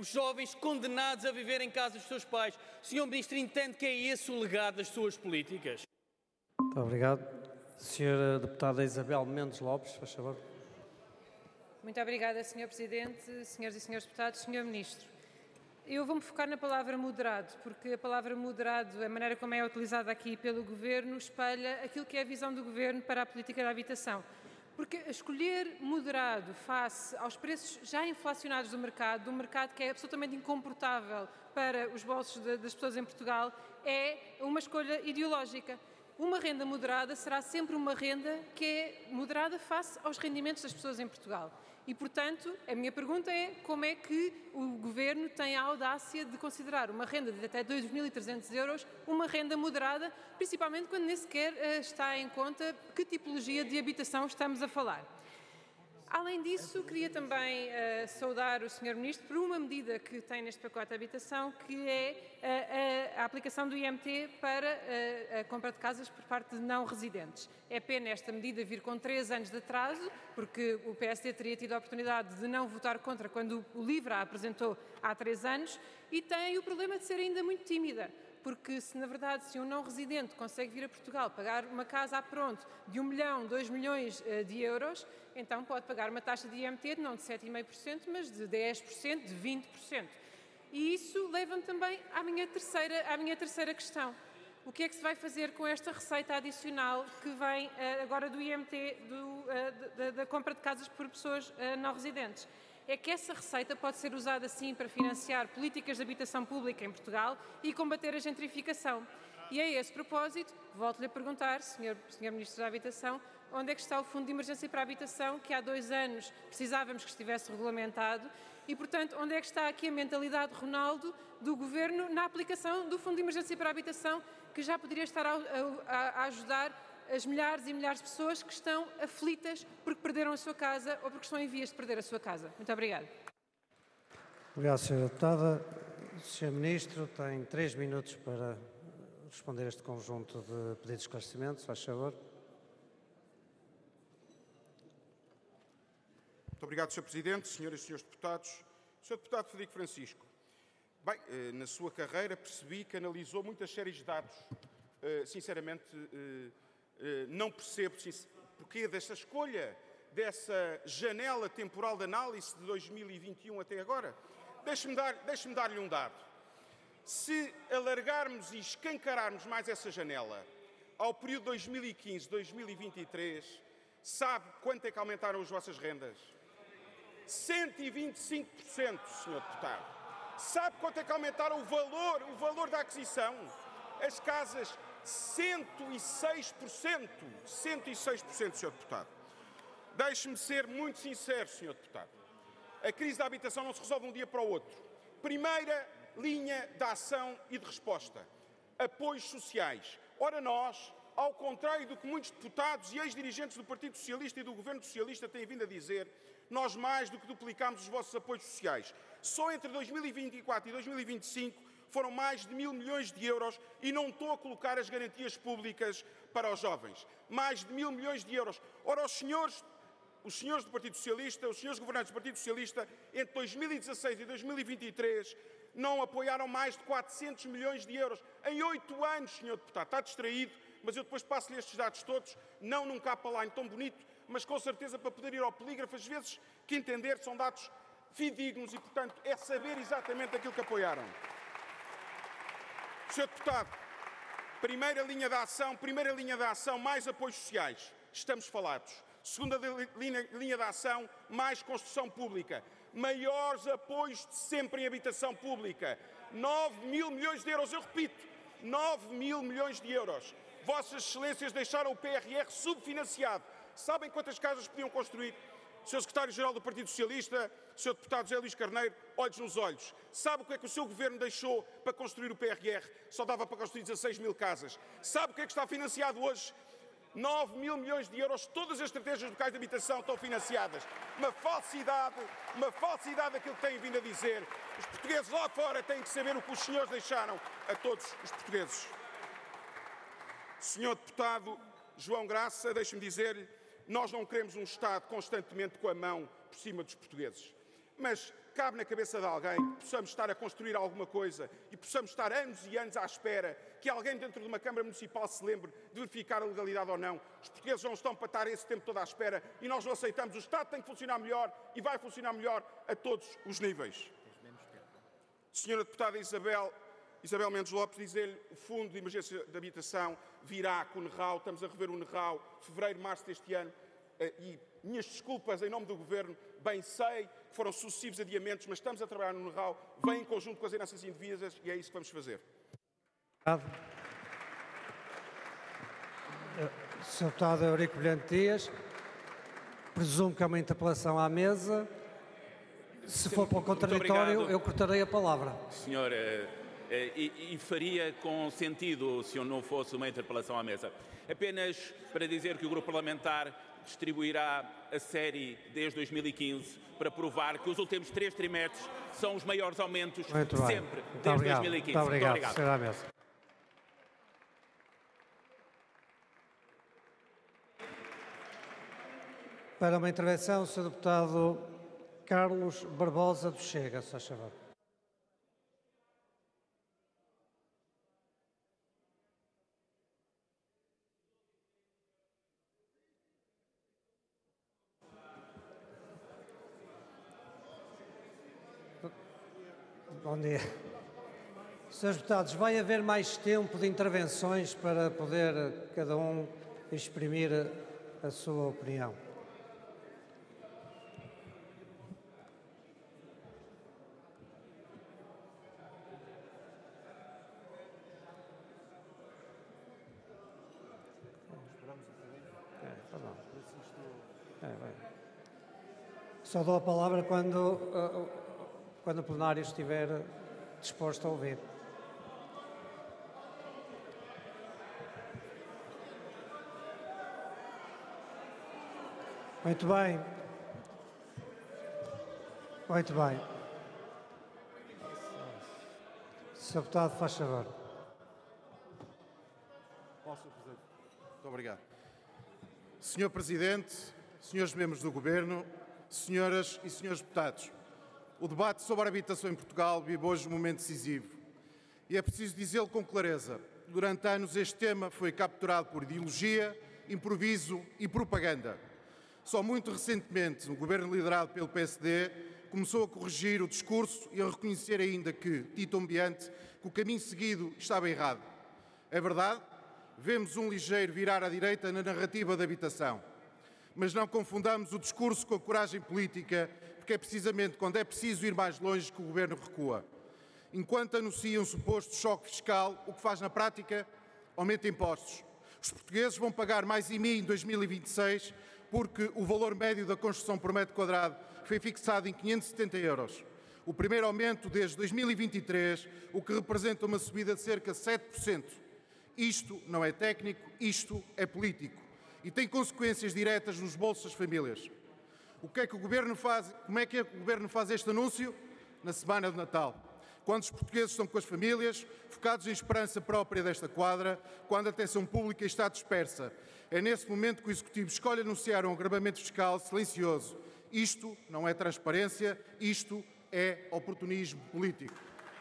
os jovens condenados a viver em casa dos seus pais. O Sr. Ministro entende que é esse o legado das suas políticas? Muito obrigado. Senhora Deputada Isabel Mendes Lopes, faz favor. Muito obrigada, Sr. Presidente, senhoras e senhores deputados, Sr. Ministro. Eu vou-me focar na palavra moderado, porque a palavra moderado, a maneira como é utilizada aqui pelo Governo, espelha aquilo que é a visão do Governo para a política da habitação. Porque escolher moderado face aos preços já inflacionados do mercado, de um mercado que é absolutamente incomportável para os bolsos das pessoas em Portugal, é uma escolha ideológica. Uma renda moderada será sempre uma renda que é moderada face aos rendimentos das pessoas em Portugal. E, portanto, a minha pergunta é como é que o Governo tem a audácia de considerar uma renda de até 2.300 euros uma renda moderada, principalmente quando nem sequer está em conta que tipologia de habitação estamos a falar. Além disso, queria também saudar o Sr. Ministro por uma medida que tem neste pacote de habitação, que é a aplicação do IMT para a compra de casas por parte de não residentes. É pena esta medida vir com 3 anos de atraso, porque o PSD teria tido a oportunidade de não votar contra quando o LIVRE a apresentou há 3 anos, e tem o problema de ser ainda muito tímida. Porque se na verdade se um não residente consegue vir a Portugal pagar uma casa a pronto de 1 milhão, 2 milhões de euros, então pode pagar uma taxa de IMT não de 7,5%, mas de 10%, de 20%. E isso leva-me também à minha terceira questão. O que é que se vai fazer com esta receita adicional que vem agora do IMT, da compra de casas por pessoas não residentes? É que essa receita pode ser usada, sim, para financiar políticas de habitação pública em Portugal e combater a gentrificação. E a esse propósito, volto-lhe a perguntar, Sr. Ministro da Habitação, onde é que está o Fundo de Emergência para a Habitação, que há 2 anos precisávamos que estivesse regulamentado, e, portanto, onde é que está aqui a mentalidade, Ronaldo, do Governo na aplicação do Fundo de Emergência para a Habitação, que já poderia estar a ajudar as milhares e milhares de pessoas que estão aflitas porque perderam a sua casa ou porque estão em vias de perder a sua casa. Muito obrigada. Obrigado, Sra. Deputada. O Sr. Ministro tem 3 minutos para responder a este conjunto de pedidos de esclarecimento. Faz favor. Muito obrigado, Sr. Presidente, senhoras e senhores deputados. Sr. Deputado Frederico Francisco, bem, na sua carreira percebi que analisou muitas séries de dados. Sinceramente, não percebo porquê desta escolha, dessa janela temporal de análise de 2021 até agora. Deixe-me dar-lhe um dado. Se alargarmos e escancararmos mais essa janela ao período 2015-2023, sabe quanto é que aumentaram as vossas rendas? 125%, Sr. Deputado. Sabe quanto é que aumentaram o valor da aquisição? As casas, 106%. 106%, Sr. Deputado. Deixe-me ser muito sincero, Sr. Deputado. A crise da habitação não se resolve de um dia para o outro. Primeira linha de ação e de resposta. Apoios sociais. Ora, nós, ao contrário do que muitos deputados e ex-dirigentes do Partido Socialista e do Governo Socialista têm vindo a dizer, nós mais do que duplicámos os vossos apoios sociais. Só entre 2024 e 2025 foram mais de 1.000 milhões de euros e não estou a colocar as garantias públicas para os jovens. Mais de 1.000 milhões de euros. Ora, os senhores do Partido Socialista, os senhores governantes do Partido Socialista, entre 2016 e 2023, não apoiaram mais de 400 milhões de euros. Em 8 anos, Sr. Deputado, está distraído, mas eu depois passo-lhe estes dados todos, não num capa-line tão bonito, mas com certeza para poder ir ao polígrafo, às vezes que entender são dados fidedignos e, portanto, é saber exatamente aquilo que apoiaram. Sr. Deputado, primeira linha de ação, mais apoios sociais. Estamos falados. Segunda linha de ação, mais construção pública. Maiores apoios de sempre em habitação pública. 9.000 milhões de euros, eu repito, 9.000 milhões de euros. Vossas Excelências deixaram o PRR subfinanciado. Sabem quantas casas podiam construir? Sr. Secretário-Geral do Partido Socialista, Sr. Deputado José Luís Carneiro, olhos nos olhos. Sabe o que é que o seu Governo deixou para construir o PRR? Só dava para construir 16.000 casas. Sabe o que é que está financiado hoje? 9.000 milhões de euros, todas as estratégias locais de habitação estão financiadas. Uma falsidade aquilo que têm vindo a dizer. Os portugueses lá fora têm que saber o que os senhores deixaram a todos os portugueses. Senhor Deputado João Graça, deixe-me dizer-lhe, nós não queremos um Estado constantemente com a mão por cima dos portugueses. Mas cabe na cabeça de alguém que possamos estar a construir alguma coisa e possamos estar anos e anos à espera que alguém dentro de uma Câmara Municipal se lembre de verificar a legalidade ou não. Os portugueses não estão para estar esse tempo todo à espera e nós não aceitamos. O Estado tem que funcionar melhor e vai funcionar melhor a todos os níveis. Senhora Deputada Isabel Mendes Lopes, dizer-lhe, o Fundo de Emergência de Habitação virá com o NERRAU, estamos a rever o NERRAU, fevereiro, março deste ano, e minhas desculpas em nome do Governo, bem sei que foram sucessivos adiamentos, mas estamos a trabalhar no NERRAU, vem em conjunto com as heranças indevidas e é isso que vamos fazer. Sr. Deputado Eurico Brilhante Dias, presumo que é uma interpelação à mesa. Se for para o contraditório, eu cortarei a palavra. Senhor, e faria com sentido se não fosse uma interpelação à mesa. Apenas para dizer que o Grupo Parlamentar distribuirá a série desde 2015 para provar que os últimos 3 trimestres são os maiores aumentos sempre desde 2015. Muito obrigado. Senhora à mesa. Para uma intervenção, o Sr. Deputado Carlos Barbosa do Chega, se faz favor. Bom dia. Senhores deputados, vai haver mais tempo de intervenções para poder cada um exprimir a sua opinião. Só dou a palavra quando o plenário estiver disposto a ouvir. Muito bem. Muito bem. Sr. Deputado, faz favor. Muito obrigado. Senhor Presidente, senhores membros do Governo, senhoras e senhores deputados, o debate sobre a habitação em Portugal vive hoje um momento decisivo. E é preciso dizê-lo com clareza. Durante anos este tema foi capturado por ideologia, improviso e propaganda. Só muito recentemente, o Governo liderado pelo PSD começou a corrigir o discurso e a reconhecer ainda que, dito ambiente, que o caminho seguido estava errado. É verdade, vemos um ligeiro virar à direita na narrativa da habitação. Mas não confundamos o discurso com a coragem política, porque é precisamente quando é preciso ir mais longe que o Governo recua. Enquanto anuncia um suposto choque fiscal, o que faz na prática? Aumenta impostos. Os portugueses vão pagar mais IMI em 2026 porque o valor médio da construção por metro quadrado foi fixado em 570 €. O primeiro aumento desde 2023, o que representa uma subida de cerca de 7%. Isto não é técnico, isto é político. E tem consequências diretas nos bolsos das famílias. O que é que o Governo faz? Como é que o Governo faz este anúncio? Na semana de Natal. Quando os portugueses estão com as famílias, focados em esperança própria desta quadra, quando a atenção pública está dispersa. É nesse momento que o Executivo escolhe anunciar um agravamento fiscal silencioso. Isto não é transparência, isto é oportunismo político.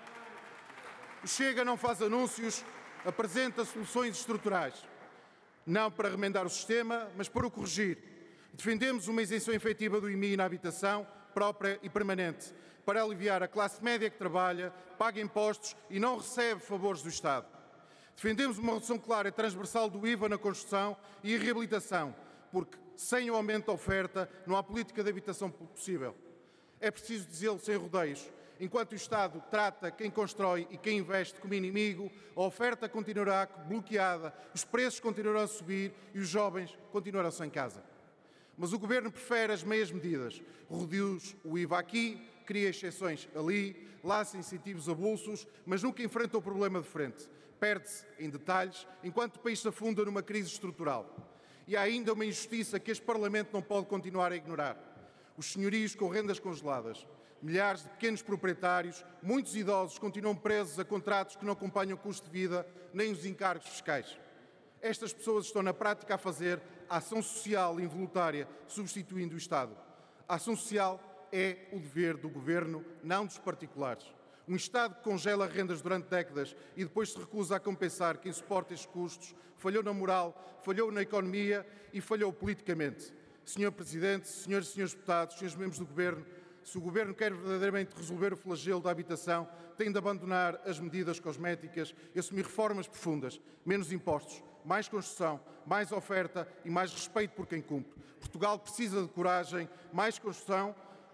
O Chega não faz anúncios, apresenta soluções estruturais. Não para remendar o sistema, mas para o corrigir. Defendemos uma isenção efetiva do IMI na habitação, própria e permanente, para aliviar a classe média que trabalha, paga impostos e não recebe favores do Estado. Defendemos uma redução clara e transversal do IVA na construção e reabilitação, porque sem o aumento da oferta não há política de habitação possível. É preciso dizê-lo sem rodeios. Enquanto o Estado trata quem constrói e quem investe como inimigo, a oferta continuará bloqueada, os preços continuarão a subir e os jovens continuarão sem casa. Mas o Governo prefere as meias medidas. Reduz o IVA aqui, cria exceções ali, lança incentivos avulsos, mas nunca enfrenta o problema de frente. Perde-se em detalhes, enquanto o país se afunda numa crise estrutural. E há ainda uma injustiça que este Parlamento não pode continuar a ignorar. Os senhorios com rendas congeladas. Milhares de pequenos proprietários, muitos idosos, continuam presos a contratos que não acompanham o custo de vida nem os encargos fiscais. Estas pessoas estão na prática a fazer ação social involuntária, substituindo o Estado. A ação social é o dever do Governo, não dos particulares. Um Estado que congela rendas durante décadas e depois se recusa a compensar quem suporta estes custos, falhou na moral, falhou na economia e falhou politicamente. Sr. Presidente, senhoras e senhores deputados, senhores membros do Governo, se o Governo quer verdadeiramente resolver o flagelo da habitação, tem de abandonar as medidas cosméticas e assumir reformas profundas, menos impostos, mais construção, mais oferta e mais respeito por quem cumpre. Portugal precisa de coragem, mais construção,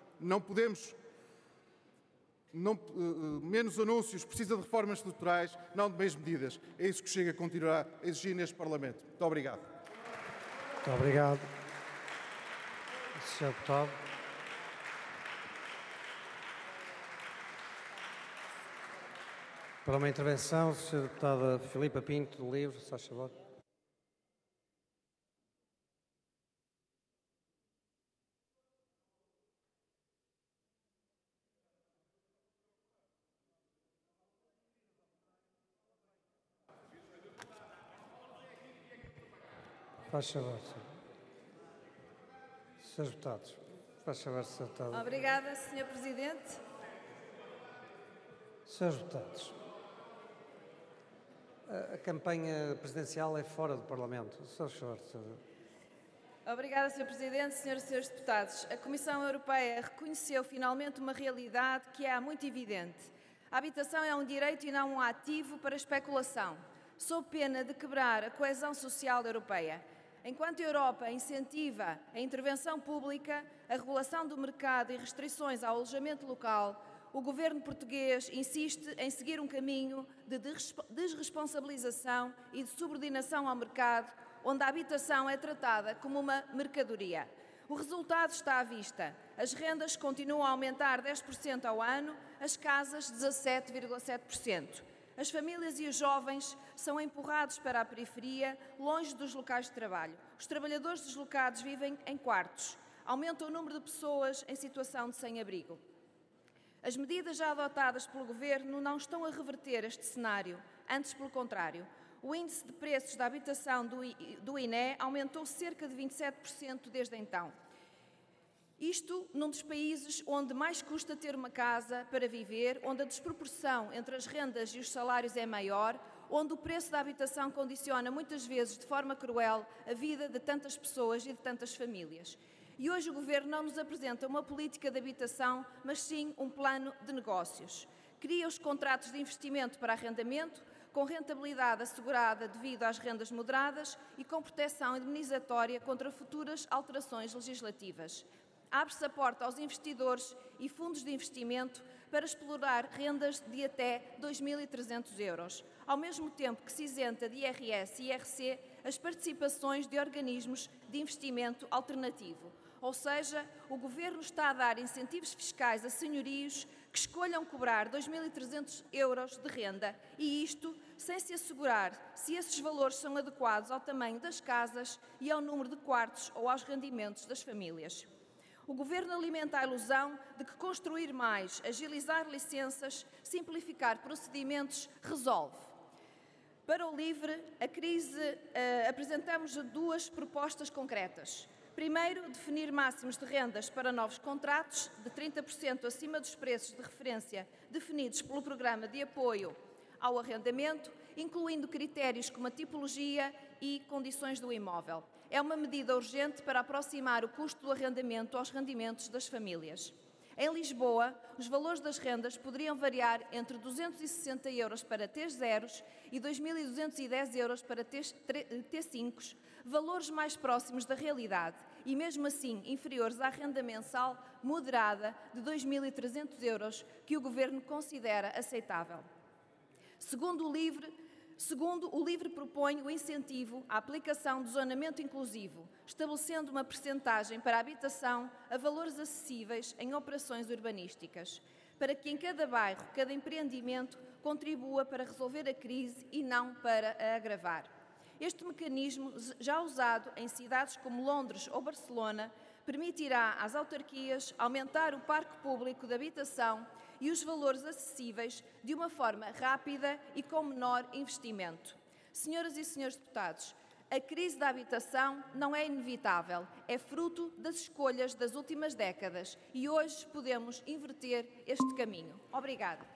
menos anúncios, precisa de reformas estruturais, não de meias medidas. É isso que Chega continuará a exigir neste Parlamento. Muito obrigado. Muito obrigado. Sr. Deputado. Para uma intervenção, Sra. Deputada Filipa Pinto, do Livre, se faz favor. Faz favor, Srs. Deputados. Faz favor, Sr. Deputado. Obrigada, Sr. Presidente. Srs. Deputados, a campanha presidencial é fora do Parlamento. Sr. Favor, Obrigada, Sr. Presidente, Senhoras e Senhores Deputados. A Comissão Europeia reconheceu finalmente uma realidade que é muito evidente. A habitação é um direito e não um ativo para especulação, sob pena de quebrar a coesão social europeia. Enquanto a Europa incentiva a intervenção pública, a regulação do mercado e restrições ao alojamento local, o governo português insiste em seguir um caminho de desresponsabilização e de subordinação ao mercado, onde a habitação é tratada como uma mercadoria. O resultado está à vista. As rendas continuam a aumentar 10% ao ano, as casas 17,7%. As famílias e os jovens são empurrados para a periferia, longe dos locais de trabalho. Os trabalhadores deslocados vivem em quartos. Aumenta o número de pessoas em situação de sem-abrigo. As medidas já adotadas pelo Governo não estão a reverter este cenário, antes pelo contrário. O índice de preços da habitação do INE aumentou cerca de 27% desde então. Isto num dos países onde mais custa ter uma casa para viver, onde a desproporção entre as rendas e os salários é maior, onde o preço da habitação condiciona muitas vezes de forma cruel a vida de tantas pessoas e de tantas famílias. E hoje o Governo não nos apresenta uma política de habitação, mas sim um plano de negócios. Cria os contratos de investimento para arrendamento, com rentabilidade assegurada devido às rendas moderadas e com proteção indemnizatória contra futuras alterações legislativas. Abre-se a porta aos investidores e fundos de investimento para explorar rendas de até 2.300 euros, ao mesmo tempo que se isenta de IRS e IRC as participações de organismos de investimento alternativo. Ou seja, o Governo está a dar incentivos fiscais a senhorios que escolham cobrar 2.300 euros de renda e isto sem se assegurar se esses valores são adequados ao tamanho das casas e ao número de quartos ou aos rendimentos das famílias. O Governo alimenta a ilusão de que construir mais, agilizar licenças, simplificar procedimentos resolve. Para o LIVRE, apresentamos duas propostas concretas. Primeiro, definir máximos de rendas para novos contratos de 30% acima dos preços de referência definidos pelo Programa de Apoio ao Arrendamento, incluindo critérios como a tipologia e condições do imóvel. É uma medida urgente para aproximar o custo do arrendamento aos rendimentos das famílias. Em Lisboa, os valores das rendas poderiam variar entre 260 euros para T0s e 2.210 euros para T5s, valores mais próximos da realidade e, mesmo assim, inferiores à renda mensal moderada de 2.300 euros, que o Governo considera aceitável. Segundo o LIVRE propõe o incentivo à aplicação do zonamento inclusivo, estabelecendo uma percentagem para a habitação a valores acessíveis em operações urbanísticas, para que em cada bairro, cada empreendimento contribua para resolver a crise e não para a agravar. Este mecanismo, já usado em cidades como Londres ou Barcelona, permitirá às autarquias aumentar o parque público de habitação e os valores acessíveis de uma forma rápida e com menor investimento. Senhoras e senhores deputados, A crise da habitação não é inevitável, é fruto das escolhas das últimas décadas e hoje podemos inverter este caminho. Obrigada.